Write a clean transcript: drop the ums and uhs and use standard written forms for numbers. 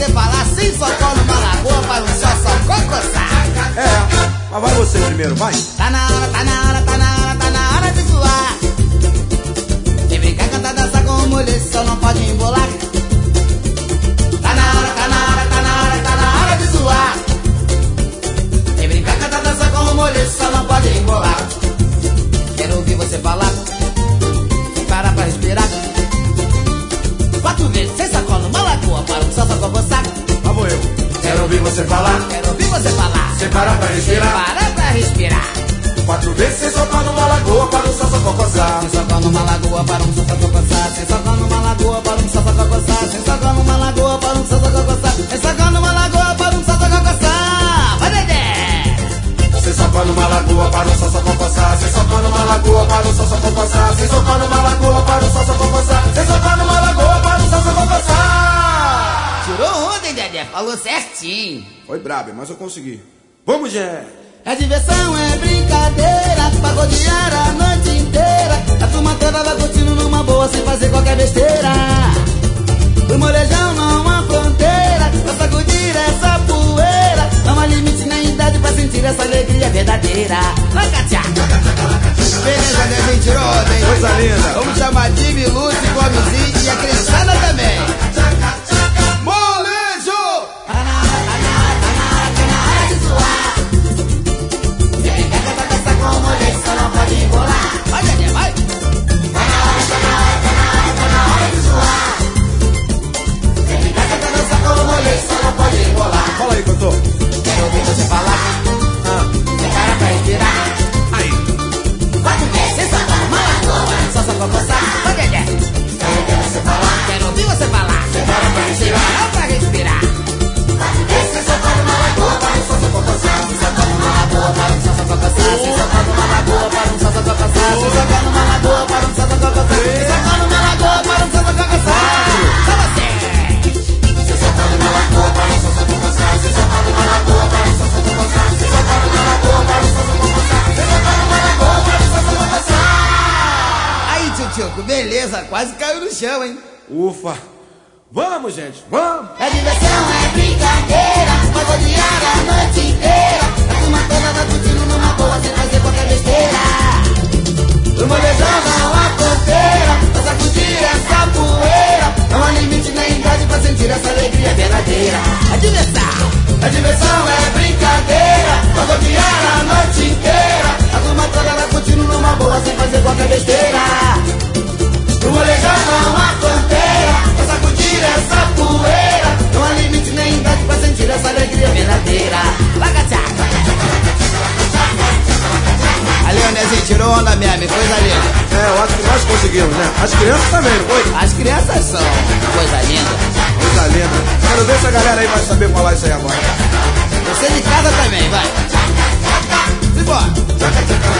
você falar sem socó numa lagoa para um só coçar. É, mas vai você primeiro, vai. Tá na hora, tá na hora, tá na hora, tá na hora de zoar. Quem brincar, cantar, dançar com mulher só não pode embolar. Tá na hora, tá na hora, tá na hora, tá na hora de zoar. Quem brincar, cantar, dançar com mulher só não pode embolar. Quero ouvir você falar, para pra respirar. 4 vezes sem sacola numa lagoa para um só coçar. Vamos eu. Quero ouvir você falar, Quero ouvir você falar, sem parar pra respirar. para pra respirar. 4 vezes sem soltar numa lagoa para um só coçar. Sem socar numa lagoa para um só coçar. Sem socar numa lagoa para um só coçar. Sem socar numa lagoa para um só coçar. Sem socar numa lagoa para um só coçar. Vai, Dedé! Sem soltar numa lagoa para um só coçar. Sem soltar numa lagoa para um só coçar. Sem soltar numa lagoa para um só coçar. Sem soltar numa lagoa para um só coçar. Tirou ontem, Dedé. Falou certinho. Foi brabo, mas eu consegui. Vamos, Gé. A diversão é brincadeira, pagodear a noite inteira. A turma toda vai curtindo numa boa sem fazer qualquer besteira. O molejão não há fronteira, pra sacudir essa poeira. Não há limite nem idade pra sentir essa alegria verdadeira. Lacatá! Beleza, né, gente? Ontem. Coisa linda. Vamos chamar Jimmy, Lúcio, Gomezinho e a criançada também. Molejo! Vai, Dedé, vai! Fala aí, cantor. Quero ouvir você falar, para pra respirar. Aí. 4 vezes, sem sacar numa lagoa, só coçar. Vai, Dedé! Quero ouvir você falar, para pra respirar. 4 vezes, sem sacar numa lagoa para um só coçar. Sem sacar numa lagoa para um só coçar. Sem sacar numa lagoa para um só coçar. Sem sacar numa lagoa para um só coçar. Sem sacar numa lagoa para um só coçar. Só você! Sem sacar numa lagoa para um só coçar. Sem sacar numa lagoa para um só coçar. Sem sacar numa lagoa para um só coçar. Sem sacar numa lagoa para um só coçar. Aí, tio, beleza, quase caiu no chão, hein? Ufa. Vamos, gente, vamos. A diversão é brincadeira, pagodear a noite inteira. A turma toda vai curtindo numa boa sem fazer qualquer besteira. O molejão não há fronteira, pra sacudir essa poeira. Não há limite nem idade pra sentir essa alegria verdadeira. A diversão é brincadeira, pagodear a noite inteira. A turma toda vai curtindo numa boa sem fazer qualquer besteira. O molejão não há fronteira, pra sacudir essa poeira. Não há limite nem idade pra sentir essa alegria verdadeira. Lacatá! Ali, o Nezinho tirou onda mesmo, coisa linda. É, eu acho que nós conseguimos, né? As crianças também, não foi? As crianças são coisa linda. Coisa linda. Quero ver se a galera aí vai saber falar isso aí agora. Você de casa também, vai. Simbora.